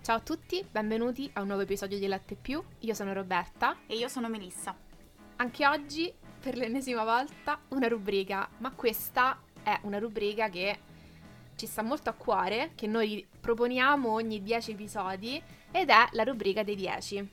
Ciao a tutti, benvenuti a un nuovo episodio di Latte Più. Io sono Roberta E io sono Melissa. Anche oggi, per l'ennesima volta, una rubrica. Ma questa è una rubrica che ci sta molto a cuore, che noi proponiamo ogni 10 episodi, ed è la rubrica dei 10.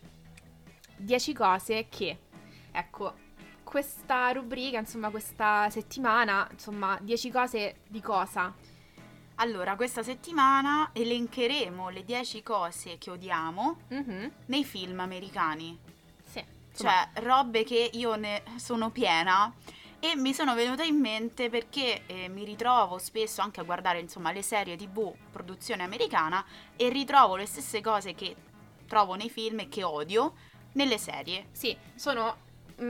10 cose che... Ecco, questa rubrica, insomma, questa settimana, insomma, 10 cose di cosa? Allora, questa settimana elencheremo le 10 cose che odiamo nei film americani. Sì. Cioè, robe che io ne sono piena e mi sono venute in mente perché mi ritrovo spesso anche a guardare, insomma, le serie TV produzione americana e ritrovo le stesse cose che trovo nei film e che odio nelle serie. Sì, sono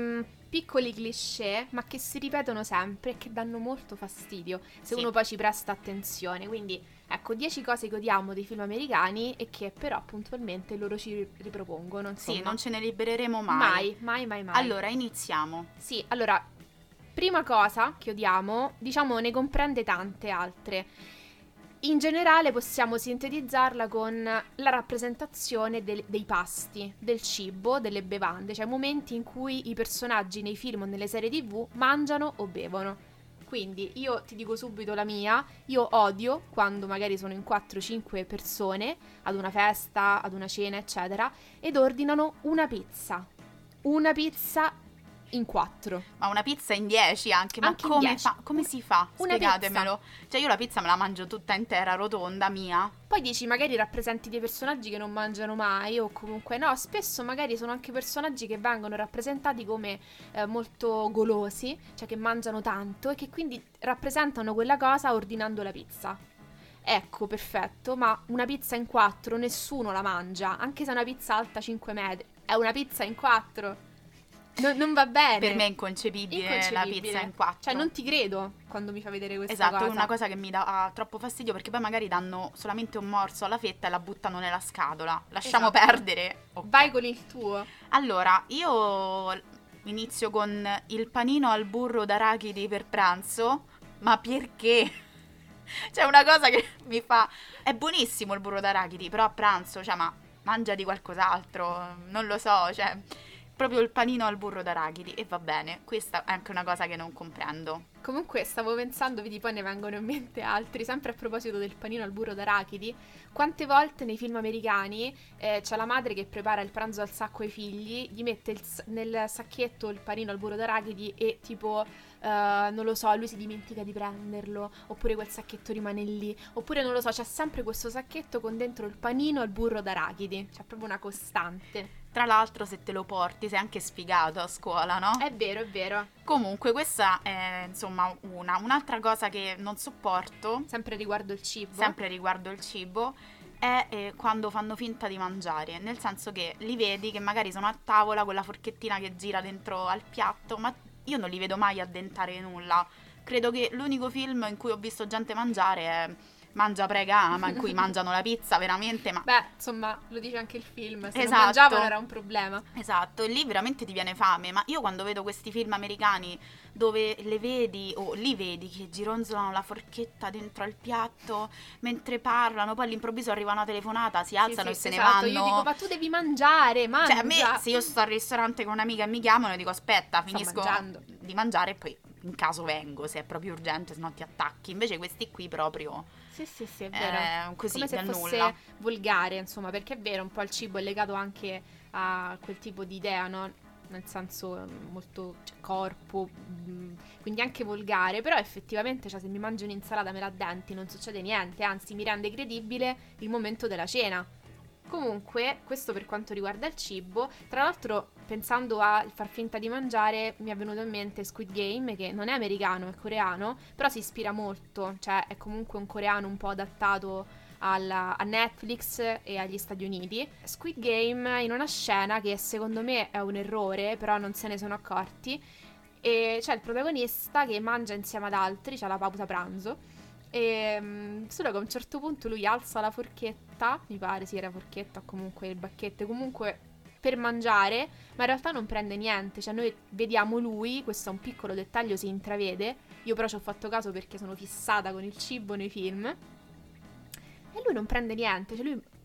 piccoli cliché, ma che si ripetono sempre e che danno molto fastidio se Sì. uno poi ci presta attenzione. Quindi, ecco, 10 cose che odiamo dei film americani e che però puntualmente loro ci ripropongono, insomma. Sì, non ce ne libereremo mai. Mai. Allora, iniziamo. Sì, allora, prima cosa che odiamo, diciamo, ne comprende tante altre. In generale possiamo sintetizzarla con la rappresentazione dei pasti, del cibo, delle bevande, cioè momenti in cui i personaggi nei film o nelle serie TV mangiano o bevono. Quindi io ti dico subito la mia, io odio quando magari sono in 4-5 persone ad una festa, ad una cena, eccetera, ed ordinano una pizza. Una pizza in 4. Ma una pizza in 10 anche, ma Anche in come 10. come si fa? Una Spiegatemelo. Cioè io la pizza me la mangio tutta intera, rotonda, mia. Poi dici magari rappresenti dei personaggi che non mangiano mai o comunque no, spesso magari sono anche personaggi che vengono rappresentati come molto golosi, cioè che mangiano tanto e che quindi rappresentano quella cosa ordinando la pizza. Ecco, perfetto, ma una pizza in 4 nessuno la mangia, anche se è una pizza alta 5 metri. È una pizza in 4. Non va bene. Per me è inconcepibile la pizza in 4. Cioè non ti credo quando mi fa vedere questa Esatto, cosa. è una cosa che mi dà troppo fastidio perché poi magari danno solamente un morso alla fetta e la buttano nella scatola. Lasciamo Esatto. perdere. Ok. Vai con il tuo. Allora, io inizio con il panino al burro d'arachidi per pranzo, ma perché? C'è una cosa che mi fa... È buonissimo il burro d'arachidi, però a pranzo, cioè, ma mangia di qualcos'altro, non lo so, cioè... Proprio il panino al burro d'arachidi e va bene, questa è anche una cosa che non comprendo. Comunque stavo pensando, vedi, poi ne vengono in mente altri, sempre a proposito del panino al burro d'arachidi. Quante volte nei film americani c'è la madre che prepara il pranzo al sacco ai figli, gli mette nel sacchetto il panino al burro d'arachidi e tipo, non lo so, lui si dimentica di prenderlo, oppure quel sacchetto rimane lì, oppure non lo so, c'è sempre questo sacchetto con dentro il panino al burro d'arachidi, c'è proprio una costante. Tra l'altro se te lo porti sei anche sfigato a scuola, no? È vero, è vero. Comunque questa è insomma un'altra cosa che non sopporto, Sempre riguardo il cibo. sempre riguardo il cibo, è quando fanno finta di mangiare, nel senso che li vedi che magari sono a tavola con la forchettina che gira dentro al piatto, ma io non li vedo mai addentare nulla. Credo che l'unico film in cui ho visto gente mangiare è Mangia prega ama, in cui mangiano la pizza veramente, ma... Beh, insomma, lo dice anche il film, se non Esatto. mangiavano era un problema. Esatto, e lì veramente ti viene fame, ma io quando vedo questi film americani dove le vedi o li vedi che gironzolano la forchetta dentro al piatto mentre parlano, poi all'improvviso arriva una telefonata, si alzano e se ne esatto. vanno. Io dico, ma tu devi mangiare, mangia. Cioè, a me, se io sto al ristorante con un'amica e mi chiamano, dico aspetta, Sto finisco mangiando. di mangiare e poi in caso vengo, se è proprio urgente, se no ti attacchi. Invece questi qui proprio... Sì, è vero. così, Come se del fosse nulla. volgare, insomma, perché è vero, un po' il cibo è legato anche a quel tipo di idea, no? Nel senso molto corpo, quindi anche volgare, però effettivamente, cioè, se mi mangio un'insalata me la denti non succede niente, anzi mi rende credibile il momento della cena. Comunque, questo per quanto riguarda il cibo. Tra l'altro, pensando a far finta di mangiare, mi è venuto in mente Squid Game, che non è americano, è coreano, però si ispira molto, cioè è comunque un coreano un po' adattato a Netflix e agli Stati Uniti. Squid Game in una scena che secondo me è un errore, però non se ne sono accorti, e c'è il protagonista che mangia insieme ad altri, c'ha la pausa pranzo. Solo che a un certo punto lui alza la forchetta, mi pare sì era forchetta o comunque il bacchetto, comunque per mangiare, ma in realtà non prende niente, cioè noi vediamo lui, questo è un piccolo dettaglio, si intravede, io però ci ho fatto caso perché sono fissata con il cibo nei film, e lui non prende niente, cioè lui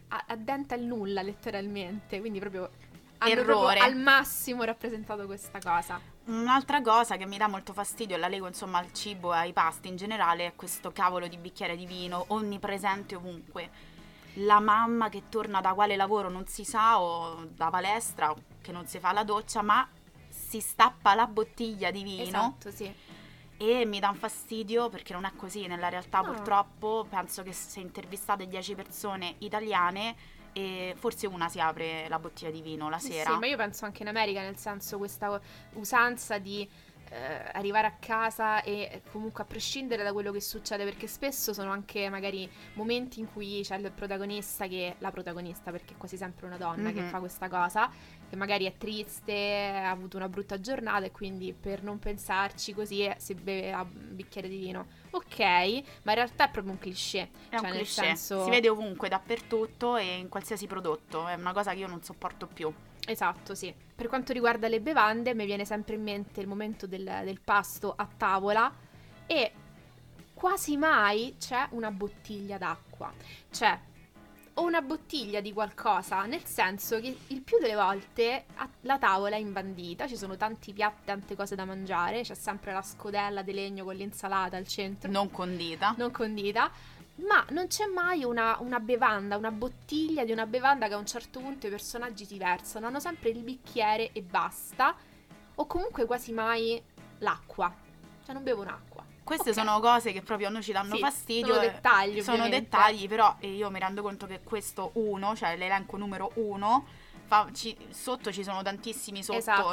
addenta il nulla letteralmente, quindi proprio hanno Errore. proprio al massimo rappresentato questa cosa. Un'altra cosa che mi dà molto fastidio e la lego insomma al cibo e ai pasti in generale è questo cavolo di bicchiere di vino onnipresente ovunque. La mamma che torna da quale lavoro non si sa, o da palestra, o che non si fa la doccia, ma si stappa la bottiglia di vino. Esatto, sì. E mi dà un fastidio perché non è così nella realtà, No. purtroppo. Penso che se intervistate 10 persone italiane, e forse una si apre la bottiglia di vino la sera. Sì, ma io penso anche in America, nel senso questa usanza di arrivare a casa e comunque a prescindere da quello che succede, perché spesso sono anche magari momenti in cui c'è il protagonista la protagonista, perché è quasi sempre una donna che fa questa cosa, che magari è triste, ha avuto una brutta giornata e quindi per non pensarci così si beve un bicchiere di vino. Ok, ma in realtà è proprio un cliché. È un nel cliché, senso... si vede ovunque, dappertutto e in qualsiasi prodotto. È una cosa che io non sopporto più. Esatto, sì. Per quanto riguarda le bevande, mi viene sempre in mente il momento del pasto a tavola e quasi mai c'è una bottiglia d'acqua. C'è o una bottiglia di qualcosa, nel senso che il più delle volte la tavola è imbandita, ci sono tanti piatti, tante cose da mangiare, c'è sempre la scodella di legno con l'insalata al centro. Non condita. Non condita. Ma non c'è mai una bevanda, una bottiglia di una bevanda che a un certo punto i personaggi si versano. Hanno sempre il bicchiere e basta. O comunque quasi mai l'acqua. Cioè non bevono acqua. Queste Ok. sono cose che proprio a noi ci danno Sì, fastidio. sono dettagli, Sono ovviamente. dettagli, però io mi rendo conto che questo uno, cioè l'elenco numero 1, sotto ci sono tantissimi Esatto.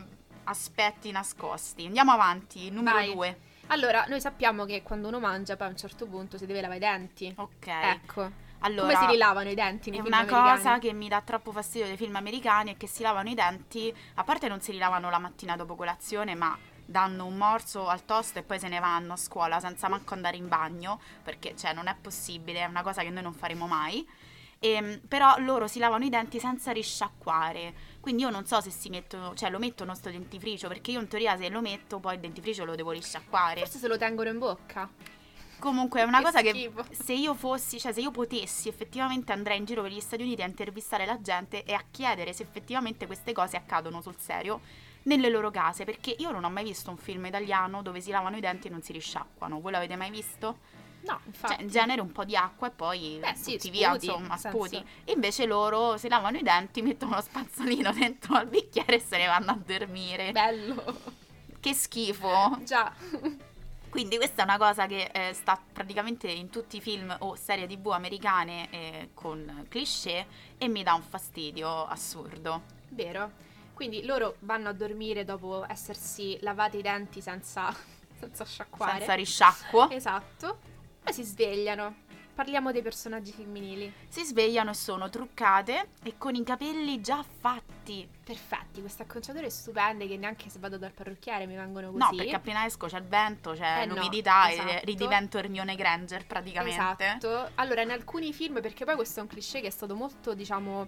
aspetti nascosti. Andiamo avanti, numero Vai. 2. Allora, noi sappiamo che quando uno mangia poi a un certo punto si deve lavare i denti. Ok. Ecco. Allora, Come si rilavano i denti nei è film una americani? cosa che mi dà troppo fastidio dei film americani è che si lavano i denti, a parte non si rilavano la mattina dopo colazione, ma danno un morso al toast e poi se ne vanno a scuola senza manco andare in bagno, perché cioè non è possibile, è una cosa che noi non faremo mai. Però loro si lavano i denti senza risciacquare, quindi io non so se si mettono, cioè lo mettono sto dentifricio, perché io in teoria se lo metto poi il dentifricio lo devo risciacquare. Forse se lo tengono in bocca. Comunque è una Che cosa schifo. che se io fossi, cioè se io potessi effettivamente andrei in giro per gli Stati Uniti a intervistare la gente e a chiedere se effettivamente queste cose accadono sul serio nelle loro case, perché io non ho mai visto un film italiano dove si lavano i denti e non si risciacquano. Voi l'avete mai visto? No, infatti. Cioè in genere un po' di acqua e poi sì, butti via, sputi, insomma, nel senso- sputi. Invece loro si lavano i denti, mettono lo spazzolino dentro al bicchiere e se ne vanno a dormire. Bello. Che schifo! Già. Quindi questa è una cosa che sta praticamente in tutti i film o serie TV americane con cliché e mi dà un fastidio assurdo. Vero. Quindi loro vanno a dormire dopo essersi lavati i denti senza sciacquare. Senza risciacquo. Esatto. Poi si svegliano. Parliamo dei personaggi femminili. Si svegliano e sono truccate e con i capelli già fatti. Perfetti, queste acconciature stupende che neanche se vado dal parrucchiere mi vengono così. No, perché appena esco c'è il vento, c'è No, l'umidità esatto. e ridivento Hermione Granger praticamente. Esatto. Allora, in alcuni film, perché poi questo è un cliché che è stato molto, diciamo,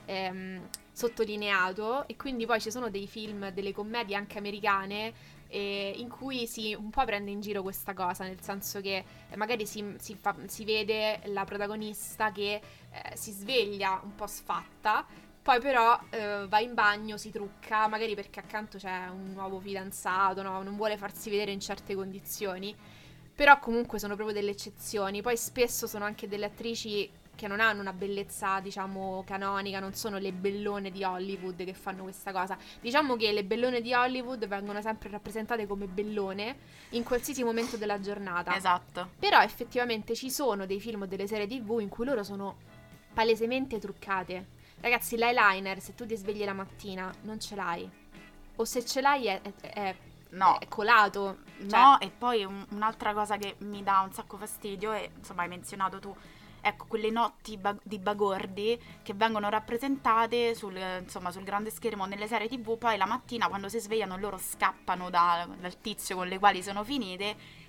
sottolineato, e quindi poi ci sono dei film, delle commedie anche americane in cui si un po' prende in giro questa cosa, nel senso che magari si vede la protagonista che si sveglia un po' sfatta, poi però va in bagno, si trucca, magari perché accanto c'è un nuovo fidanzato, no? Non vuole farsi vedere in certe condizioni. Però comunque sono proprio delle eccezioni. Poi spesso sono anche delle attrici che non hanno una bellezza, diciamo, canonica, non sono le bellone di Hollywood che fanno questa cosa. Diciamo che le bellone di Hollywood vengono sempre rappresentate come bellone in qualsiasi momento della giornata. Esatto. Però effettivamente ci sono dei film o delle serie TV in cui loro sono palesemente truccate. Ragazzi, l'eyeliner, se tu ti svegli la mattina, non ce l'hai. O se ce l'hai No. è colato. Cioè, No, e poi un'altra cosa che mi dà un sacco fastidio e insomma hai menzionato tu, ecco, quelle notti di bagordi che vengono rappresentate sul grande schermo nelle serie TV, poi la mattina quando si svegliano loro scappano dal tizio con le quali sono finite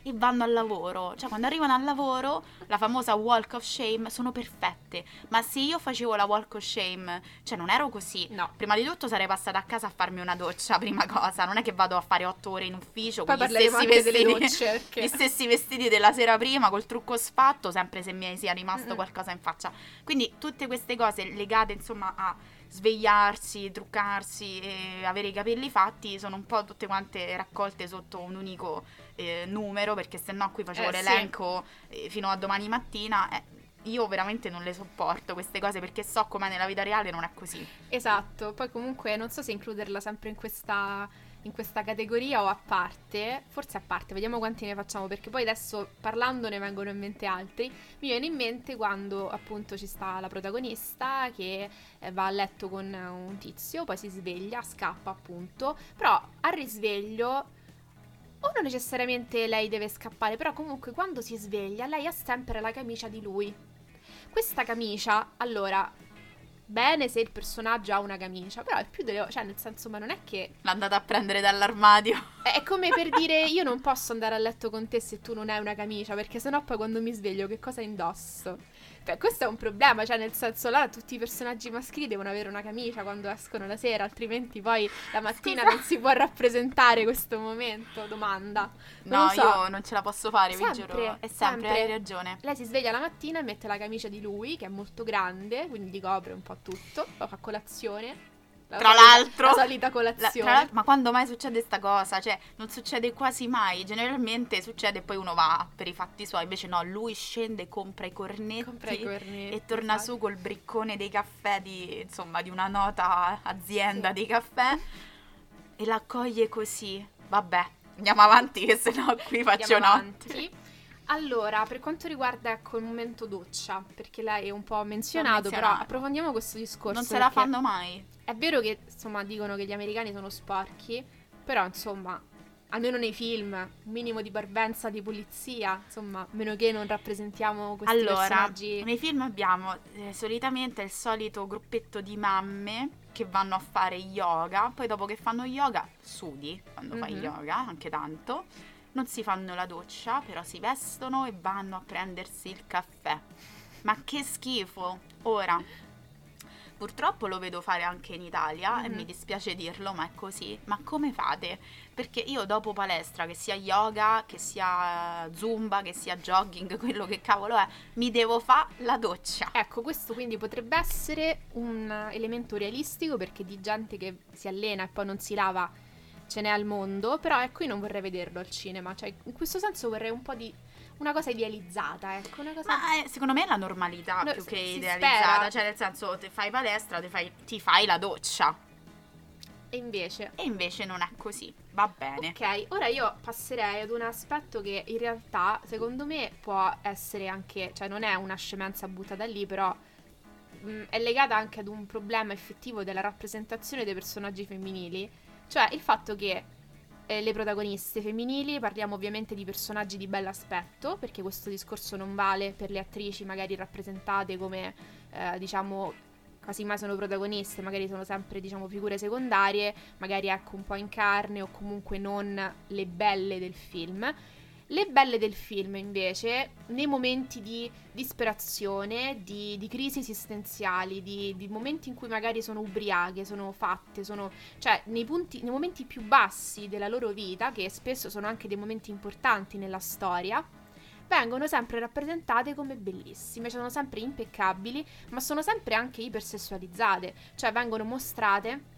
e vanno al lavoro. Cioè, quando arrivano al lavoro, la famosa walk of shame, sono perfette. Ma se io facevo la walk of shame, cioè non ero così. No. Prima di tutto sarei passata a casa a farmi una doccia, prima cosa. Non è che vado a fare 8 ore in ufficio Poi con gli parleremo stessi anche delle vestiti, docce, perché... gli stessi vestiti della sera prima, col trucco sfatto, sempre se mi sia rimasto qualcosa in faccia. Quindi tutte queste cose legate, insomma, a svegliarsi, truccarsi e avere i capelli fatti sono un po' tutte quante raccolte sotto un unico numero, perché sennò qui facevo l'elenco fino a domani mattina. Io veramente non le sopporto queste cose, perché so com'è nella vita reale, non è così. Esatto, poi comunque non so se includerla sempre in questa categoria o a parte, forse a parte, vediamo quanti ne facciamo, perché poi adesso parlando ne vengono in mente altri. Mi viene in mente quando appunto ci sta la protagonista che va a letto con un tizio, poi si sveglia, scappa appunto, però al risveglio o non necessariamente lei deve scappare, però comunque quando si sveglia lei ha sempre la camicia di lui. Questa camicia, allora, bene se il personaggio ha una camicia, però è più cioè nel senso, ma non è che... L'ha andata a prendere dall'armadio. È come per dire, io non posso andare a letto con te se tu non hai una camicia, perché sennò poi quando mi sveglio che cosa indosso? Cioè, questo è un problema, cioè nel senso là tutti i personaggi maschili devono avere una camicia quando escono la sera, altrimenti poi la mattina non si può rappresentare questo momento, domanda. Non No, lo so. io non ce la posso fare, vi Sempre, giuro. È sempre, sempre. hai ragione. Lei si sveglia la mattina e mette la camicia di lui, che è molto grande, quindi gli copre un po' tutto, poi fa colazione. Tra l'altro, la solita colazione. ma quando mai succede sta cosa? Cioè, non succede quasi mai. Generalmente succede e poi uno va per i fatti suoi. Invece no, lui scende, compra i cornetti e torna esatto. su col briccone dei caffè insomma, di una nota azienda dei caffè e la accoglie così. Vabbè, andiamo avanti che sennò qui faccio notte. Allora, per quanto riguarda ecco il momento doccia, perché lei è un po' menzionato, però approfondiamo questo discorso. Non se la fanno mai. È vero che, insomma, dicono che gli americani sono sporchi, però, insomma, almeno nei film, un minimo di parvenza, di pulizia, insomma, a meno che non rappresentiamo questi personaggi. Nei film abbiamo solitamente il solito gruppetto di mamme che vanno a fare yoga, poi dopo che fanno yoga, sudi, quando fai yoga, anche tanto, non si fanno la doccia, però si vestono e vanno a prendersi il caffè. Ma che schifo! Ora, purtroppo lo vedo fare anche in Italia e mi dispiace dirlo, ma è così. Ma come fate? Perché io dopo palestra, che sia yoga, che sia zumba, che sia jogging, quello che cavolo è, mi devo fare la doccia. Ecco, questo quindi potrebbe essere un elemento realistico, perché di gente che si allena e poi non si lava ce n'è al mondo, però ecco io non vorrei vederlo al cinema, cioè in questo senso vorrei un po' di una cosa idealizzata, ecco, una cosa... Ma secondo me è la normalità più che idealizzata, spera. cioè nel senso ti fai palestra, ti fai la doccia. E invece non è così, va bene. Ok, ora io passerei ad un aspetto che in realtà secondo me può essere anche, cioè non è una scemenza buttata lì, però è legata anche ad un problema effettivo della rappresentazione dei personaggi femminili, cioè il fatto che le protagoniste femminili, parliamo ovviamente di personaggi di bell'aspetto, perché questo discorso non vale per le attrici magari rappresentate come, diciamo, quasi mai sono protagoniste, magari sono sempre, diciamo, figure secondarie, magari ecco un po' in carne o comunque non le belle del film. Le belle del film invece, nei momenti di disperazione, di crisi esistenziali, di momenti in cui magari sono ubriache, sono fatte, cioè nei momenti più bassi della loro vita, che spesso sono anche dei momenti importanti nella storia, vengono sempre rappresentate come bellissime, sono sempre impeccabili, ma sono sempre anche ipersessualizzate, cioè vengono mostrate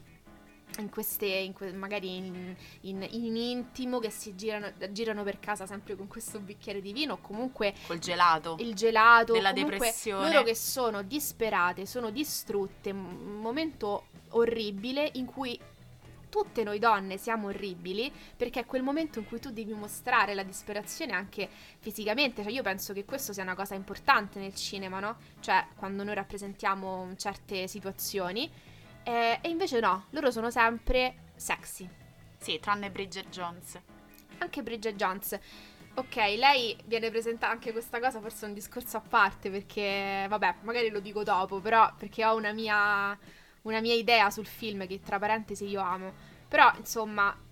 magari in intimo, che si girano per casa sempre con questo bicchiere di vino, o comunque col gelato, il gelato della comunque depressione, loro che sono disperate, sono distrutte, un momento orribile in cui tutte noi donne siamo orribili, perché è quel momento in cui tu devi mostrare la disperazione anche fisicamente, cioè io penso che questo sia una cosa importante nel cinema, no? Cioè quando noi rappresentiamo certe situazioni. E invece no, loro sono sempre sexy. Sì, tranne Bridget Jones. Anche Bridget Jones. Ok, lei viene presentata, anche questa cosa forse è un discorso a parte, perché vabbè, magari lo dico dopo, però perché ho una mia idea sul film che tra parentesi io amo. Però insomma,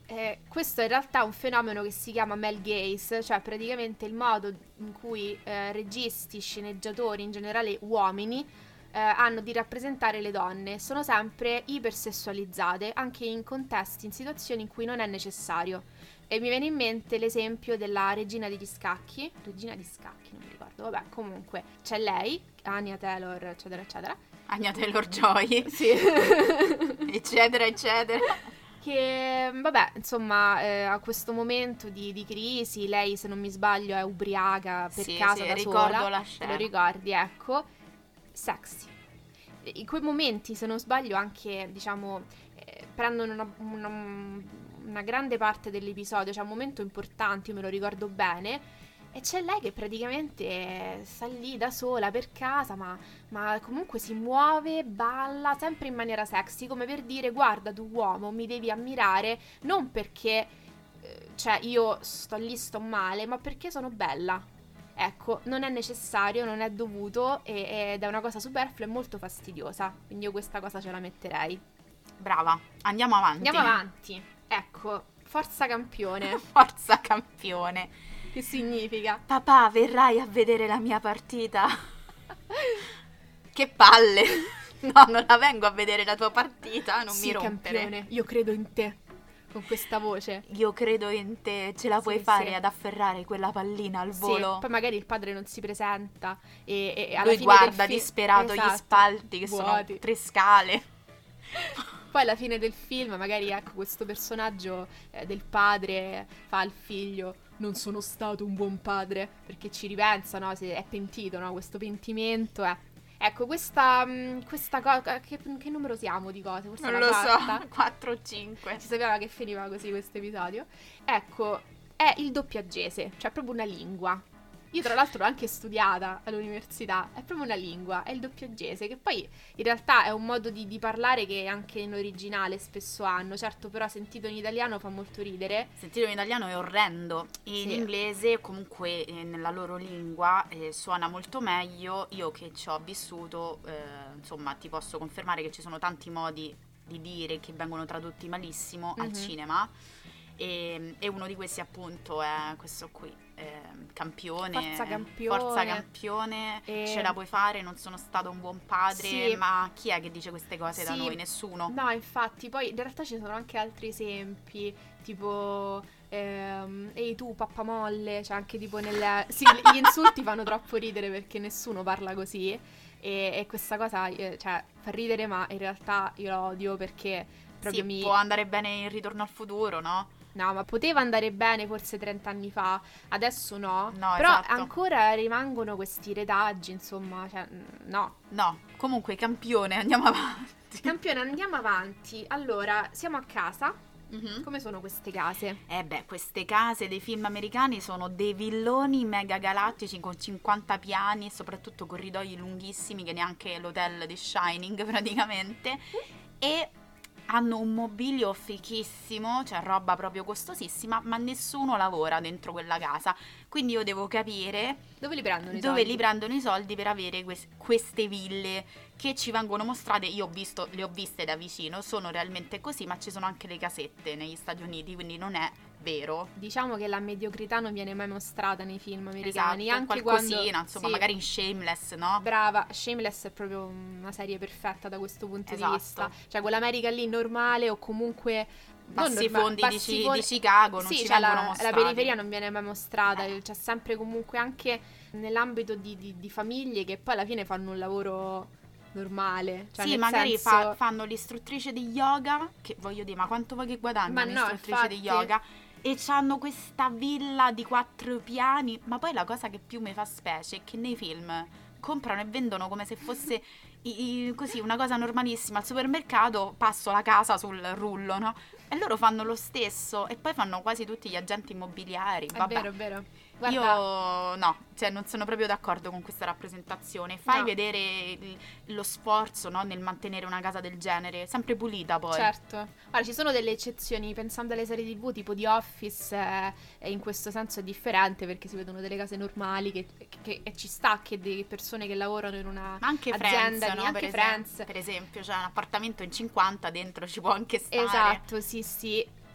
Questo in realtà è un fenomeno che si chiama male gaze, cioè praticamente il modo in cui registi, sceneggiatori, in generale uomini, hanno di rappresentare le donne. Sono sempre ipersessualizzate, anche in contesti, in situazioni in cui non è necessario. E mi viene in mente l'esempio della regina degli scacchi. Regina di scacchi, non mi ricordo. Vabbè, comunque c'è lei, Anya Taylor, eccetera, eccetera. Anya Taylor-Joy. Sì. Eccetera, eccetera. Che, vabbè, insomma, a questo momento di crisi, lei, se non mi sbaglio, è ubriaca per casa da ricordo sola. la Te scena. lo ricordi, ecco. Sexy. In quei momenti, se non sbaglio, anche, diciamo, prendono una grande parte dell'episodio, cioè un momento importante, io me lo ricordo bene, e c'è lei che praticamente sta lì da sola per casa, ma comunque si muove, balla, sempre in maniera sexy, come per dire: guarda, tu uomo, mi devi ammirare, non perché, cioè, io sto lì, sto male, ma perché sono bella. Ecco, non è necessario, non è dovuto, ed è una cosa superflua e molto fastidiosa. Quindi io questa cosa ce la metterei. Brava, andiamo avanti. Andiamo avanti. Ecco, forza campione. Forza campione. Che significa? Papà, verrai a vedere la mia partita? Che palle. No, non la vengo a vedere la tua partita, non Sì, mi rompere. campione, io credo in te. Con questa voce. Io credo in te, ce la puoi Sì, fare sì. ad afferrare quella pallina al volo. Sì, poi magari il padre non si presenta e alla Lui fine guarda del disperato gli Esatto, spalti che vuoti. sono 3 scale. Poi alla fine del film magari, ecco, questo personaggio del padre fa al figlio: non sono stato un buon padre, perché ci ripensa, no? Se è pentito, no? Questo pentimento è... Ecco, questa cosa... Che numero siamo di cose? Forse Non la lo quarta? so, 4 o 5. Si sapeva che finiva così questo episodio. Ecco, è il doppiaggese, cioè proprio una lingua. Io tra l'altro l'ho anche studiata all'università, è proprio una lingua, è il doppiaggese, che poi in realtà è un modo di parlare che anche in originale spesso hanno, certo, però sentito in italiano fa molto ridere. Sentito in italiano è orrendo, in Sì. inglese comunque nella loro lingua suona molto meglio. Io che ci ho vissuto, insomma, ti posso confermare che ci sono tanti modi di dire che vengono tradotti malissimo al Mhm. cinema, e uno di questi appunto è questo qui, campione. Forza campione. Forza campione, E- ce la puoi fare, non sono stato un buon padre. Sì. Ma chi è che dice queste cose da Sì. noi? Nessuno. No, infatti, poi in realtà ci sono anche altri esempi, tipo ehi tu pappa molle, cioè anche tipo nel... Sì, gli insulti fanno troppo ridere perché nessuno parla così e questa cosa, cioè, fa ridere, ma in realtà io lo odio perché proprio Sì, mi... può andare bene in Ritorno al futuro, no? No, ma poteva andare bene forse 30 anni fa, adesso no. No, Però esatto. ancora rimangono questi retaggi, insomma, cioè, no. No, comunque campione, andiamo avanti. Campione, andiamo avanti. Allora, siamo a casa. Mhm. Come sono queste case? Queste case dei film americani sono dei villoni mega galattici con 50 piani e soprattutto corridoi lunghissimi che neanche l'hotel di Shining praticamente, e hanno un mobilio fichissimo, cioè roba proprio costosissima, ma nessuno lavora dentro quella casa. Quindi io devo capire Dove li prendono i dove soldi? li prendono i soldi per avere queste ville che ci vengono mostrate. Io le ho viste da vicino, sono realmente così, ma ci sono anche le casette negli Stati Uniti, quindi non è vero. Diciamo che la mediocrità non viene mai mostrata nei film americani, Esatto, anche qualcosina, quando... insomma, sì, magari in Shameless, no? brava, Shameless è proprio una serie perfetta da questo punto Esatto. di vista. Cioè quell'America lì normale o comunque... non Bassi norma- fondi bassi fondi- di Chicago non sì, ci cioè vengono la mostrati. periferia non viene mai mostrata, c'è sempre comunque anche nell'ambito di famiglie che poi alla fine fanno un lavoro normale. Cioè Sì, nel magari senso... fanno l'istruttrice di yoga, che voglio dire, ma quanto vuoi che guadagni Ma no, un'istruttrice di infatti. yoga? E c'hanno questa villa di 4 piani, ma poi la cosa che più mi fa specie è che nei film comprano e vendono come se fosse così una cosa normalissima. Al supermercato passo la casa sul rullo, no? E loro fanno lo stesso, e poi fanno quasi tutti gli agenti immobiliari. È Vabbè. vero, è vero. Guarda, Io no, cioè non sono proprio d'accordo con questa rappresentazione. Fai No. vedere lo sforzo, no, nel mantenere una casa del genere, sempre pulita poi. certo. Guarda, ci sono delle eccezioni, pensando alle serie TV tipo The Office, in questo senso è differente perché si vedono delle case normali e ci sta che delle persone che lavorano in una Ma anche azienda, Friends, no, anche per Friends. per esempio, cioè un appartamento in 50 dentro ci può anche stare. Esatto, sì, sì.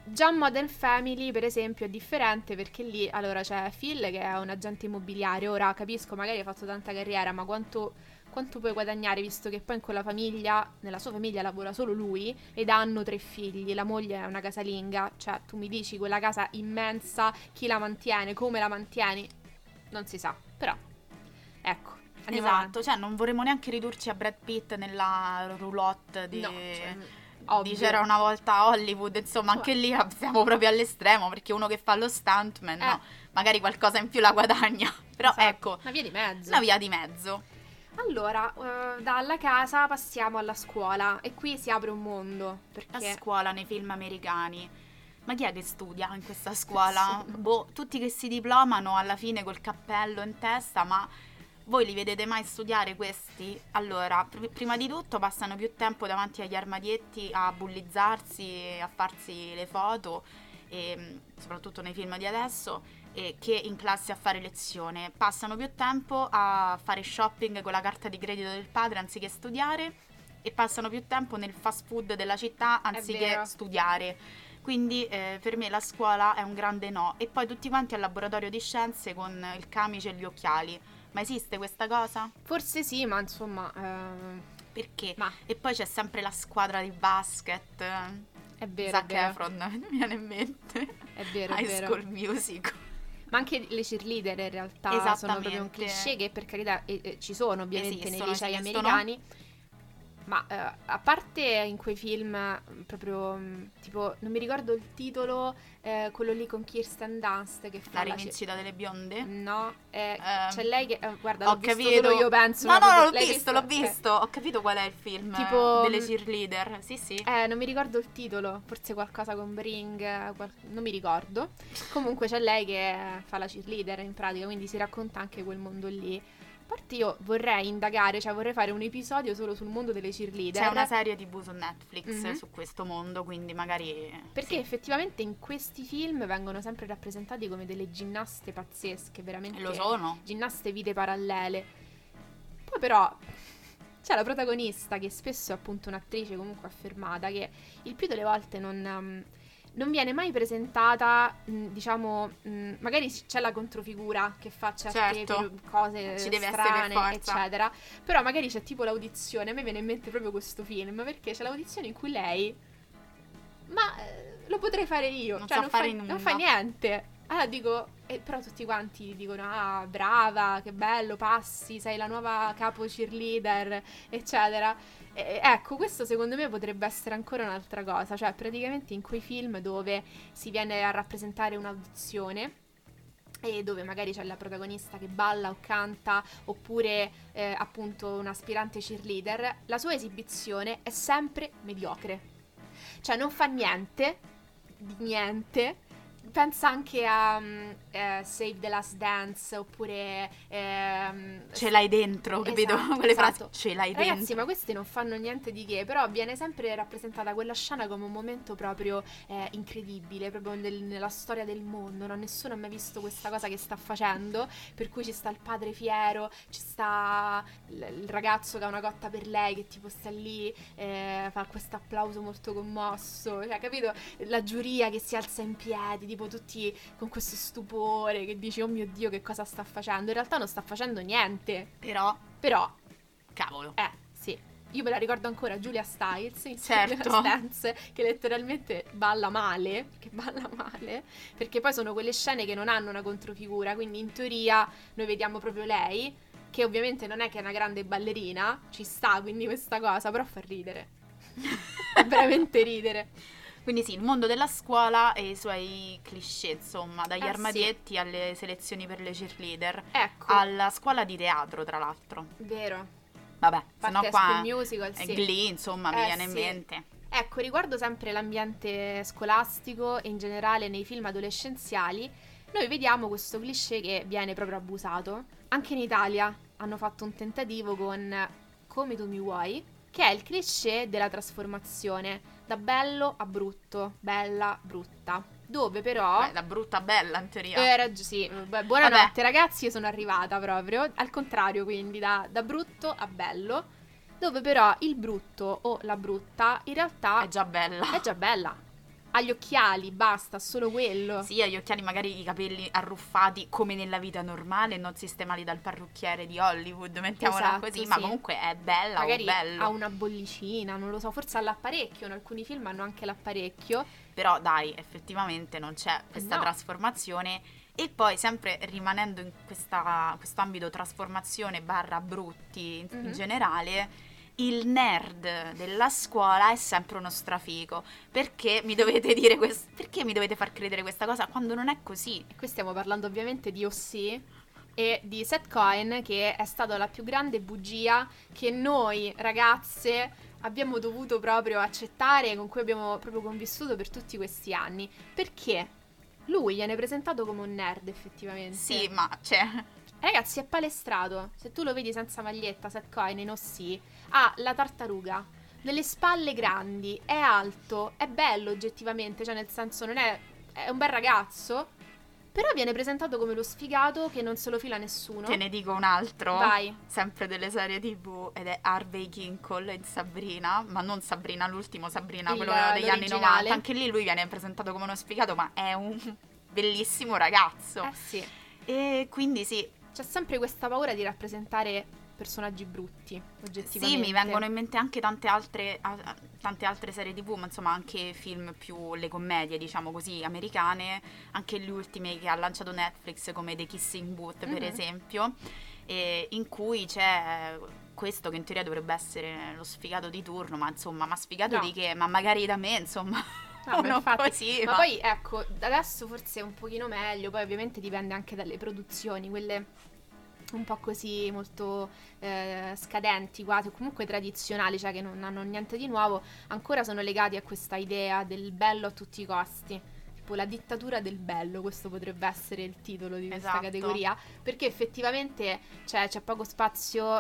Già Modern Family, per esempio, è differente perché lì, allora, c'è Phil che è un agente immobiliare. Ora capisco, magari hai fatto tanta carriera, ma quanto puoi guadagnare, visto che poi in quella famiglia, nella sua famiglia lavora solo lui ed hanno 3 figli, la moglie è una casalinga. Cioè, tu mi dici quella casa immensa, chi la mantiene, come la mantieni, non si sa. Però, ecco, andiamo avanti. Esatto, cioè non vorremmo neanche ridurci a Brad Pitt nella roulotte di... No, cioè, di ovvio. C'era una volta Hollywood, insomma, anche lì siamo proprio all'estremo, perché uno che fa lo stuntman, no, magari qualcosa in più la guadagna. Però Esatto, ecco, una via di mezzo. una via di mezzo. Allora, dalla casa passiamo alla scuola e qui si apre un mondo, La perché scuola nei film americani. Ma chi è che studia in questa scuola? Boh, tutti che si diplomano alla fine col cappello in testa, ma voi li vedete mai studiare questi? Allora, prima di tutto passano più tempo davanti agli armadietti a bullizzarsi, a farsi le foto, e, soprattutto nei film di adesso, che in classe a fare lezione. Passano più tempo a fare shopping con la carta di credito del padre anziché studiare, e passano più tempo nel fast food della città anziché vero. studiare. Quindi per me la scuola è un grande no. E poi tutti quanti al laboratorio di scienze con il camice e gli occhiali. Ma esiste questa cosa? forse sì, ma insomma, Perché? ma E poi c'è sempre la squadra di basket. è vero, è Zac vero, Efron, mi viene in mente. è vero, è High vero. School Musical. Ma anche le cheerleader in realtà sono proprio un Esattamente. cliché che per carità ci sono ovviamente nei licei esistono. americani. Ma a parte in quei film proprio tipo, non mi ricordo il titolo, quello lì con Kirsten Dunst che fa La rivincita delle bionde? No, c'è lei che guarda, Ho l'ho visto capito. solo io penso. No, ma proprio- l'ho l'hai visto, Ok. l'ho visto. Ho capito qual è il film Tipo, delle cheerleader. Sì, sì. Non mi ricordo il titolo, forse qualcosa con Bring, non mi ricordo. Comunque c'è lei che fa la cheerleader in pratica, quindi si racconta anche quel mondo lì. A parte io vorrei indagare, cioè vorrei fare un episodio solo sul mondo delle cheerleader. C'è una serie TV su Netflix Mhm. su questo mondo, quindi magari... Perché sì. effettivamente in questi film vengono sempre rappresentati come delle ginnaste pazzesche, veramente. Lo sono. Ginnaste vite parallele. Poi però c'è la protagonista che spesso è appunto un'attrice comunque affermata che il più delle volte non viene mai presentata, diciamo, magari c'è la controfigura che fa certe Certo. cose Ci deve essere per strane, forza. eccetera. Però magari c'è tipo l'audizione, a me viene in mente proprio questo film, perché c'è l'audizione in cui lei... Ma lo potrei fare io, Non cioè sa non fare fa, nulla. non fa niente. Allora dico, però tutti quanti dicono, ah, brava, che bello, passi, sei la nuova capo cheerleader, eccetera. Ecco, questo secondo me potrebbe essere ancora un'altra cosa, cioè praticamente in quei film dove si viene a rappresentare un'audizione e dove magari c'è la protagonista che balla o canta, oppure appunto un aspirante cheerleader, la sua esibizione è sempre mediocre. Cioè non fa niente, di niente. Pensa anche a Save the Last Dance, oppure... Ce l'hai dentro, capito? Esatto, Quelle frasi, esatto. ce l'hai Ragazzi, dentro. ma questi non fanno niente di che, però viene sempre rappresentata quella scena come un momento proprio incredibile, proprio nella storia del mondo, no? Nessuno ha mai visto questa cosa che sta facendo, per cui ci sta il padre fiero, ci sta il ragazzo che ha una cotta per lei, che tipo sta lì, fa questo applauso molto commosso, cioè, capito? La giuria che si alza in piedi, tipo tutti con questo stupore, che dici, oh mio Dio, che cosa sta facendo? In realtà non sta facendo niente. Però, Cavolo. sì. Io me la ricordo ancora, Julia Stiles in Certo. Last Dance, che letteralmente balla male, perché poi sono quelle scene che non hanno una controfigura, quindi in teoria noi vediamo proprio lei, che ovviamente non è che è una grande ballerina, ci sta quindi questa cosa, però fa ridere. Fa veramente ridere. Quindi sì, il mondo della scuola e i suoi cliché, insomma, dagli Sì. armadietti alle selezioni per le cheerleader, Ecco, alla scuola di teatro, tra l'altro. vero. Vabbè, se Parte no High qua School Musical, sì. Glee, insomma, mi viene in sì. mente. Ecco, riguardo sempre l'ambiente scolastico e in generale nei film adolescenziali, noi vediamo questo cliché che viene proprio abusato. Anche in Italia hanno fatto un tentativo con Come tu mi vuoi, che è il cliché della trasformazione da bello a brutto, bella, brutta. Dove però... Beh, da brutta a bella, in teoria. sì, buonanotte Vabbè. ragazzi, io sono arrivata proprio, al contrario quindi, da brutto a bello, dove però il brutto o la brutta in realtà È già bella. è già bella. ha gli occhiali, basta, solo quello. Sì, ha gli occhiali, magari i capelli arruffati come nella vita normale, non sistemati dal parrucchiere di Hollywood, mettiamola Esatto, così, sì. ma comunque è bella Magari o bello. ha una bollicina, non lo so, forse ha l'apparecchio, in alcuni film hanno anche l'apparecchio. Però dai, effettivamente non c'è questa No. trasformazione. E poi sempre rimanendo in questo ambito trasformazione barra brutti in Mhm. generale, il nerd della scuola è sempre uno strafico. Perché mi dovete dire perché mi dovete far credere questa cosa quando non è così? E qui stiamo parlando ovviamente di O.C. e di Seth Cohen, che è stata la più grande bugia che noi ragazze abbiamo dovuto proprio accettare, con cui abbiamo proprio convissuto per tutti questi anni. Perché lui viene presentato come un nerd, effettivamente. Sì, ma cioè... Ragazzi, è palestrato. Se tu lo vedi senza maglietta, Seth Cohen in O.C., ha la tartaruga, delle spalle grandi, è alto, è bello oggettivamente, cioè nel senso non è un bel ragazzo, però viene presentato come lo sfigato che non se lo fila nessuno. Te ne dico un altro, Vai. sempre delle serie TV, ed è Harvey Kinkle in Sabrina, ma non Sabrina l'ultimo, Sabrina, quello degli anni l'originale. 90. Anche lì lui viene presentato come uno sfigato, ma è un bellissimo ragazzo. Sì. E quindi sì, C'è sempre questa paura di rappresentare personaggi brutti, oggettivamente. sì, mi vengono in mente anche tante altre serie TV, ma insomma anche film più le commedie, diciamo così, americane, anche le ultime che ha lanciato Netflix come The Kissing Booth, per esempio, in cui c'è questo che in teoria dovrebbe essere lo sfigato di turno, ma insomma, ma sfigato No. di che? Ma magari da me, insomma. No, ma uno infatti, così, ma poi ecco, adesso forse è un pochino meglio, poi ovviamente dipende anche dalle produzioni, quelle un po' così molto scadenti, quasi, o comunque tradizionali, cioè che non hanno niente di nuovo, ancora sono legati a questa idea del bello a tutti i costi. Tipo la dittatura del bello, questo potrebbe essere il titolo di questa Esatto. categoria, perché effettivamente c'è poco spazio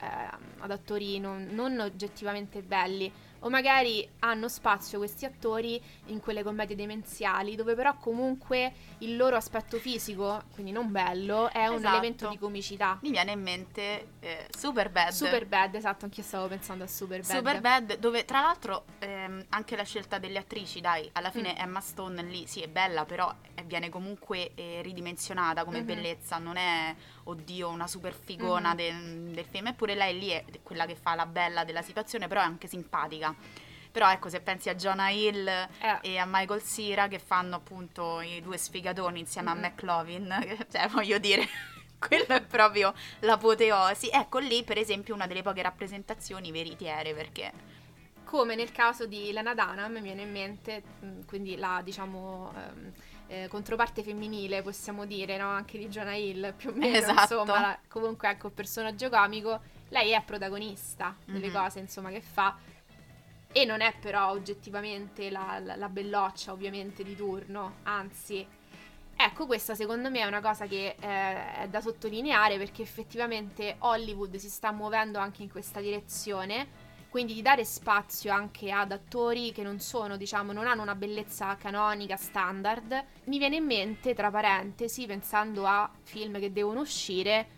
ad attori non oggettivamente belli, o magari hanno spazio questi attori in quelle commedie demenziali dove però comunque il loro aspetto fisico, quindi non bello, è un Esatto. elemento di comicità. mi viene in mente Superbad. Superbad, esatto, anch'io stavo pensando a Superbad. Superbad, dove tra l'altro anche la scelta delle attrici, dai, alla fine Emma Stone lì sì è bella, però viene comunque ridimensionata come bellezza, non è oddio una super figona del film, eppure lei lì è quella che fa la bella della situazione, però è anche simpatica. Però ecco, se pensi a Jonah Hill e a Michael Cera, che fanno appunto i due sfigatoni insieme a McLovin, cioè voglio dire, quello è proprio l'apoteosi. Ecco, lì per esempio una delle poche rappresentazioni veritiere, perché Come nel caso di Lena Dunham, mi viene in mente, quindi la, diciamo, controparte femminile, possiamo dire, no? Anche di Jonah Hill, più o meno, Esatto. insomma, comunque ecco, personaggio comico, lei è protagonista delle cose, insomma, che fa, e non è però oggettivamente la belloccia, ovviamente, di turno, anzi. Ecco, questa secondo me è una cosa che è da sottolineare, perché effettivamente Hollywood si sta muovendo anche in questa direzione, quindi di dare spazio anche ad attori che non sono, diciamo, non hanno una bellezza canonica, standard. Mi viene in mente, tra parentesi, pensando a film che devono uscire,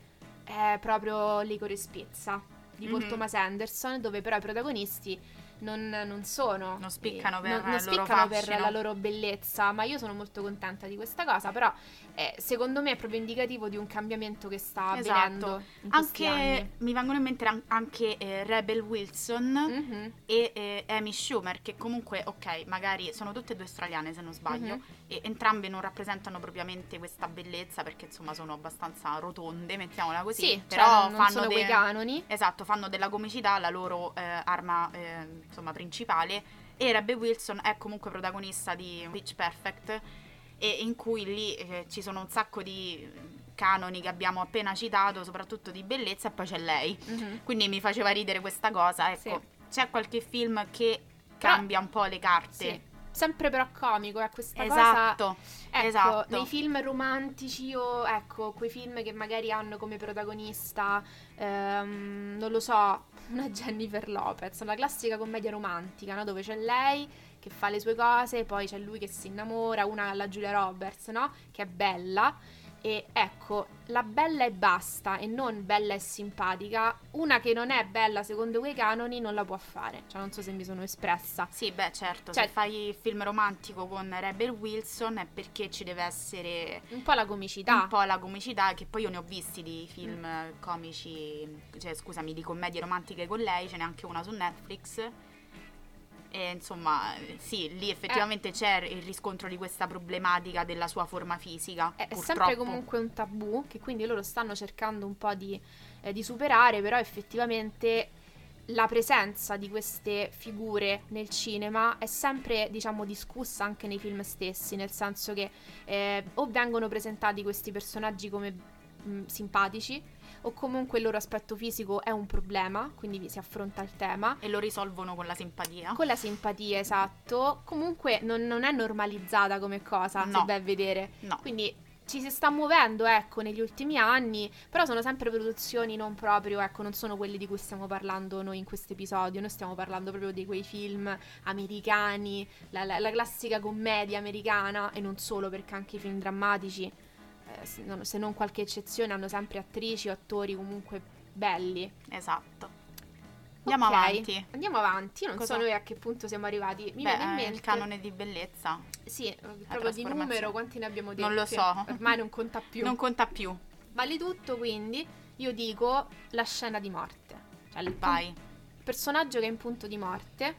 proprio Licorice Pizza di Paul Thomas Anderson, dove però i protagonisti non sono, non spiccano per non il loro spiccano per fascino. la loro bellezza, ma io sono molto contenta di questa cosa, però secondo me è proprio indicativo di un cambiamento che sta avvenendo in questi Anche anni. mi vengono in mente anche Rebel Wilson e Amy Schumer, che comunque, ok, magari sono tutte e due australiane se non sbaglio, e entrambe non rappresentano propriamente questa bellezza, perché insomma sono abbastanza rotonde, mettiamola così, Sì, però cioè non fanno sono quei canoni. Esatto, fanno della comicità la loro arma insomma principale. E Rebel Wilson è comunque protagonista di Pitch Perfect, e in cui lì ci sono un sacco di canoni che abbiamo appena citato, soprattutto di bellezza, e poi c'è lei. Quindi mi faceva ridere questa cosa, ecco. Sì. C'è qualche film che cambia un po' le carte. Sì. Sempre però comico, questa Esatto, cosa. Ecco, esatto. nei film romantici o ecco, quei film che magari hanno come protagonista, non lo so, una Jennifer Lopez, una classica commedia romantica, no? Dove c'è lei che fa le sue cose, poi c'è lui che si innamora, una alla Julia Roberts, no? Che è bella. E ecco, la bella e basta e non bella e simpatica, una che non è bella secondo quei canoni non la può fare. Cioè, non so se mi sono espressa. Sì, beh, certo, Cioè, se fai film romantico con Rebel Wilson è perché ci deve essere un po' la comicità. un po' la comicità, che poi io ne ho visti di film comici, cioè scusami, di commedie romantiche con lei, ce n'è anche una su Netflix. E insomma, sì, lì effettivamente c'è il riscontro di questa problematica della sua forma fisica. È purtroppo. sempre comunque un tabù che quindi loro stanno cercando un po' di superare, però effettivamente la presenza di queste figure nel cinema è sempre, diciamo, discussa anche nei film stessi, nel senso che o vengono presentati questi personaggi come simpatici, o comunque il loro aspetto fisico è un problema, quindi si affronta il tema. E lo risolvono con la simpatia. Con la simpatia, esatto. Comunque non è normalizzata come cosa, No. se vai a vedere. No. Quindi ci si sta muovendo, ecco, negli ultimi anni, però sono sempre produzioni non proprio, ecco, non sono quelli di cui stiamo parlando noi in questo episodio. Noi stiamo parlando proprio di quei film americani, la classica commedia americana, e non solo, perché anche i film drammatici, se non qualche eccezione, hanno sempre attrici o attori comunque belli. Esatto. Andiamo avanti. Andiamo avanti. Io non Cosa? so noi a che punto siamo arrivati. Mi Beh, viene in mente il canone di bellezza. Sì, proprio di trasformazione. numero, quanti ne abbiamo detti? Non lo so. Ormai non conta più. Non conta più. Vale tutto, quindi io dico la scena di morte. Cioè il Vai. personaggio che è in punto di morte,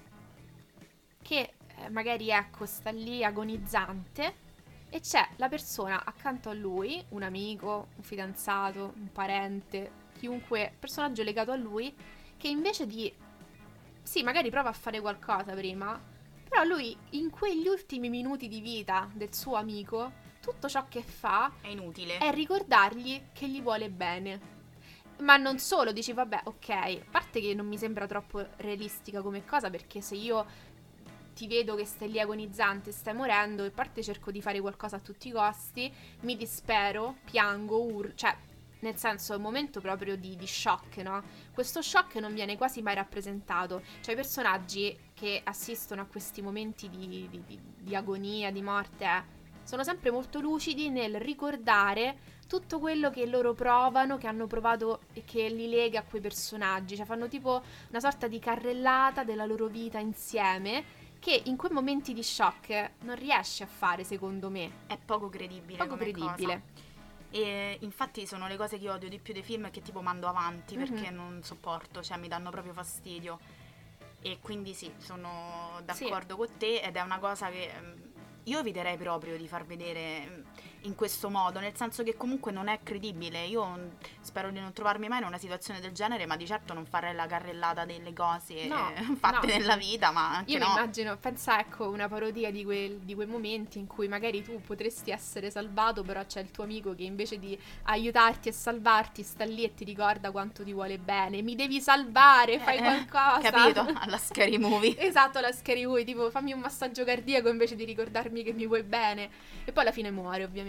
che magari, ecco, sta lì agonizzante, e c'è la persona accanto a lui, un amico, un fidanzato, un parente, chiunque personaggio legato a lui, che invece di... Sì, magari prova a fare qualcosa prima, però lui in quegli ultimi minuti di vita del suo amico, tutto ciò che fa È inutile. è ricordargli che gli vuole bene. Ma non solo, dici vabbè, ok, a parte che non mi sembra troppo realistica come cosa, perché se io ti vedo che stai lì agonizzante, stai morendo, a parte cerco di fare qualcosa a tutti i costi, mi dispero, piango, cioè, nel senso è un momento proprio di shock, no? Questo shock non viene quasi mai rappresentato. Cioè i personaggi che assistono a questi momenti di agonia, di morte, sono sempre molto lucidi nel ricordare tutto quello che loro provano, che hanno provato e che li lega a quei personaggi. Cioè fanno tipo una sorta di carrellata della loro vita insieme, che in quei momenti di shock non riesce a fare, secondo me. È poco credibile. Poco come credibile. cosa. E infatti sono le cose che odio di più dei film, che tipo mando avanti perché non sopporto, cioè mi danno proprio fastidio. E quindi sì, sono d'accordo con te, ed è una cosa che io eviterei proprio di far vedere in questo modo, nel senso che comunque non è credibile. Io spero di non trovarmi mai in una situazione del genere, ma di certo non farei la carrellata delle cose fatte nella vita, ma anche io no. mi immagino, pensa, ecco, una parodia di quei momenti in cui magari tu potresti essere salvato, però c'è il tuo amico che invece di aiutarti e salvarti sta lì e ti ricorda quanto ti vuole bene. Mi devi salvare, fai qualcosa. Capito? Alla Scary Movie. Esatto, la Scary Movie, tipo fammi un massaggio cardiaco invece di ricordarmi che mi vuoi bene. E poi alla fine muore, ovviamente.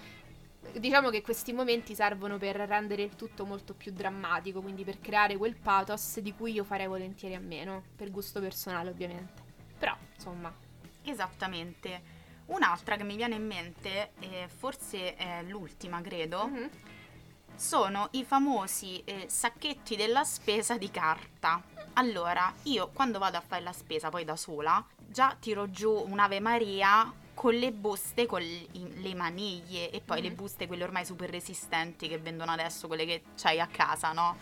Diciamo che questi momenti servono per rendere il tutto molto più drammatico, quindi per creare quel pathos di cui io farei volentieri a meno, per gusto personale ovviamente. Però, insomma. Esattamente. Un'altra che mi viene in mente, forse è l'ultima credo, sono i famosi sacchetti della spesa di carta. Allora, io quando vado a fare la spesa poi da sola, già tiro giù un'Ave Maria con le buste, con le maniglie, e poi le buste quelle ormai super resistenti che vendono adesso, quelle che c'hai a casa, no?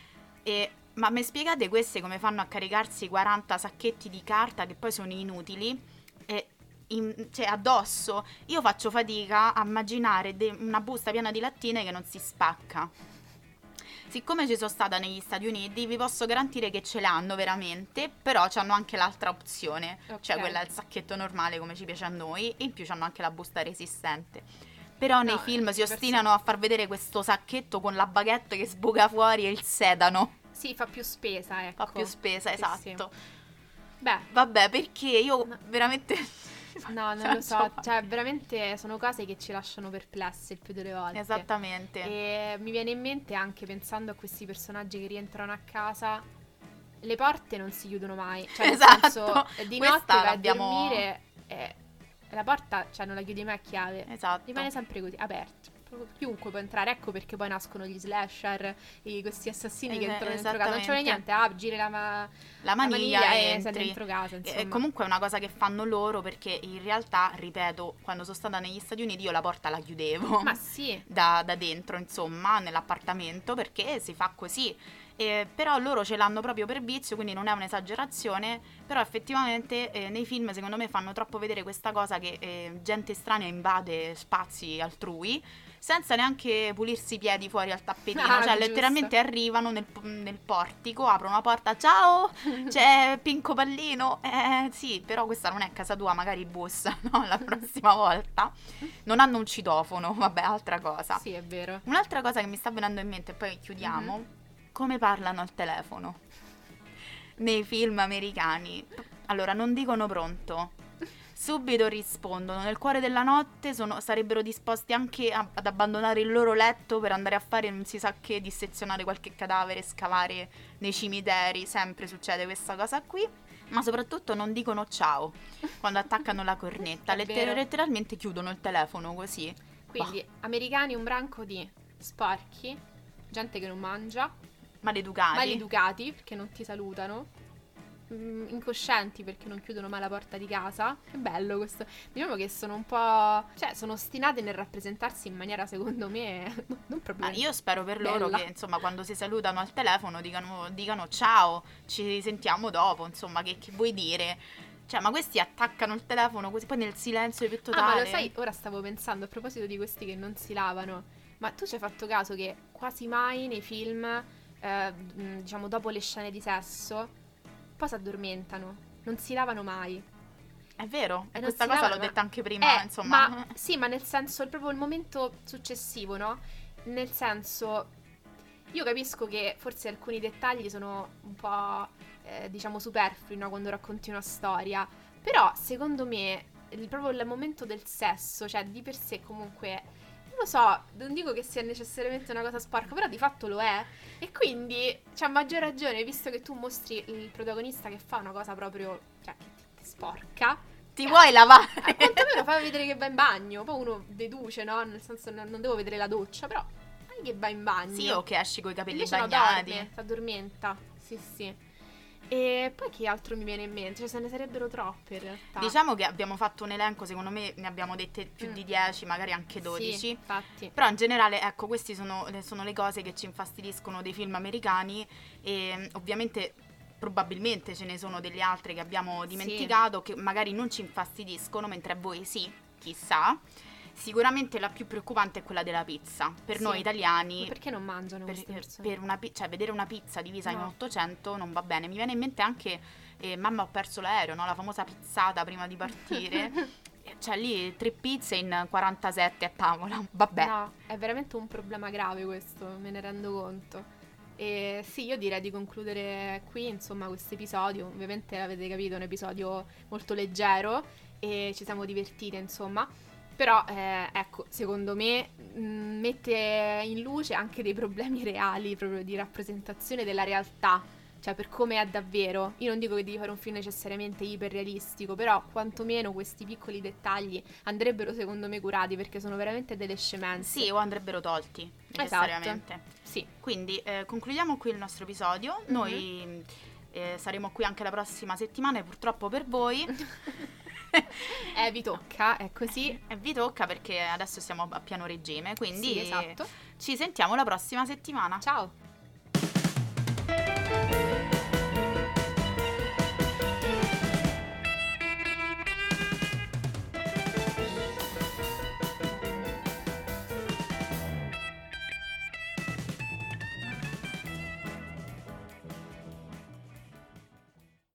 Ma mi spiegate queste come fanno a caricarsi 40 sacchetti di carta che poi sono inutili? Cioè addosso io faccio fatica a immaginare una busta piena di lattine che non si spacca. Siccome ci sono stata negli Stati Uniti, vi posso garantire che ce l'hanno veramente, però c'hanno anche l'altra opzione, cioè quella del sacchetto normale come ci piace a noi, e in più c'hanno anche la busta resistente. Però nei film si ostinano a far vedere questo sacchetto con la baguette che sbuca fuori e il sedano. Sì, fa più spesa, ecco. Fa più spesa, esatto. Sì. Beh, vabbè, perché io veramente... No, non lo so, cioè veramente sono cose che ci lasciano perplessi il più delle volte. Esattamente. E mi viene in mente anche pensando a questi personaggi che rientrano a casa, le porte non si chiudono mai, cioè nel senso di notte vai a dormire e la porta, cioè non la chiudi mai a chiave. Esatto. Rimane sempre così, aperta. chiunque può entrare, ecco perché poi nascono gli slasher, questi assassini che entrano dentro casa, non esattamente. c'è niente, giri la maniglia e sei entri. dentro casa, insomma. E comunque è una cosa che fanno loro, perché in realtà, ripeto, quando sono stata negli Stati Uniti io la porta la chiudevo. Ma sì. Da dentro, insomma, nell'appartamento, perché si fa così. Però loro ce l'hanno proprio per vizio, quindi non è un'esagerazione, però effettivamente nei film secondo me fanno troppo vedere questa cosa che gente estranea invade spazi altrui senza neanche pulirsi i piedi fuori al tappetino, cioè giusto. letteralmente arrivano nel portico, aprono la porta, ciao, c'è Pinco Pallino, sì, però questa non è casa tua, magari bussa, no, la prossima volta. Non hanno un citofono, vabbè, altra cosa. Sì, è vero. Un'altra cosa che mi sta venendo in mente, e poi chiudiamo, come parlano al telefono nei film americani. Allora, non dicono pronto, subito rispondono, nel cuore della notte sarebbero disposti anche ad abbandonare il loro letto per andare a fare non si sa che, dissezionare qualche cadavere, scavare nei cimiteri, sempre succede questa cosa qui. Ma soprattutto non dicono ciao quando attaccano la cornetta, È vero. letteralmente chiudono il telefono così. Quindi, americani un branco di sporchi, gente che non mangia, maleducati perché non ti salutano, incoscienti perché non chiudono mai la porta di casa. Che bello questo. Diciamo che sono un po', cioè sono ostinati nel rappresentarsi in maniera secondo me non proprio Ma io spero per loro bella. che insomma quando si salutano al telefono dicano ciao, ci sentiamo dopo, insomma che vuoi dire? Cioè, ma questi attaccano il telefono così poi nel silenzio più totale. Ma lo sai, ora stavo pensando a proposito di questi che non si lavano, ma tu ci hai fatto caso che quasi mai nei film, diciamo dopo le scene di sesso, poi si addormentano, non si lavano mai. È vero, e non questa si cosa lavano, l'ho ma- detta anche prima, insomma. Ma sì, ma nel senso, proprio il momento successivo, no? Nel senso, io capisco che forse alcuni dettagli sono un po', diciamo, superflui, no? Quando racconti una storia. Però, secondo me, proprio il momento del sesso, cioè di per sé comunque... Non lo so, non dico che sia necessariamente una cosa sporca, però di fatto lo è. E quindi, c'è maggior ragione, visto che tu mostri il protagonista che fa una cosa proprio, cioè, che ti sporca. Ti vuoi lavare? Quantomeno fa vedere che va in bagno. Poi uno deduce, no? Nel senso, non devo vedere la doccia, però sai che va in bagno. Sì, o che esci coi capelli Invece bagnati. no, dorme, si addormenta. Sì, sì. E poi che altro mi viene in mente? Cioè, se ne sarebbero troppe in realtà. Diciamo che abbiamo fatto un elenco, secondo me ne abbiamo dette più di 10, magari anche 12. Sì, infatti. Però in generale, ecco, queste sono le cose che ci infastidiscono dei film americani e ovviamente probabilmente ce ne sono delle altre che abbiamo dimenticato che magari non ci infastidiscono, mentre a voi sì, chissà. Sicuramente la più preoccupante è quella della pizza. Per Sì. noi italiani, Ma perché non mangiano queste persone? per una cioè vedere una pizza divisa in No. 800 non va bene. Mi viene in mente anche mamma ho perso l'aereo, no? La famosa pizzata prima di partire. Cioè lì 3 pizze in 47 a tavola. Vabbè. No, è veramente un problema grave questo, me ne rendo conto. E sì, io direi di concludere qui, insomma, questo episodio. Ovviamente avete capito, è un episodio molto leggero e ci siamo divertite, insomma. Però, ecco, secondo me mette in luce anche dei problemi reali, proprio di rappresentazione della realtà. Cioè, per come è davvero. Io non dico che devi fare un film necessariamente iperrealistico, però quantomeno questi piccoli dettagli andrebbero, secondo me, curati, perché sono veramente delle scemenze. Sì, o andrebbero tolti necessariamente. Sì. Quindi concludiamo qui il nostro episodio. Noi saremo qui anche la prossima settimana e purtroppo per voi Vi tocca, è così. e vi tocca perché adesso siamo a pieno regime, quindi Sì, esatto. ci sentiamo la prossima settimana. Ciao.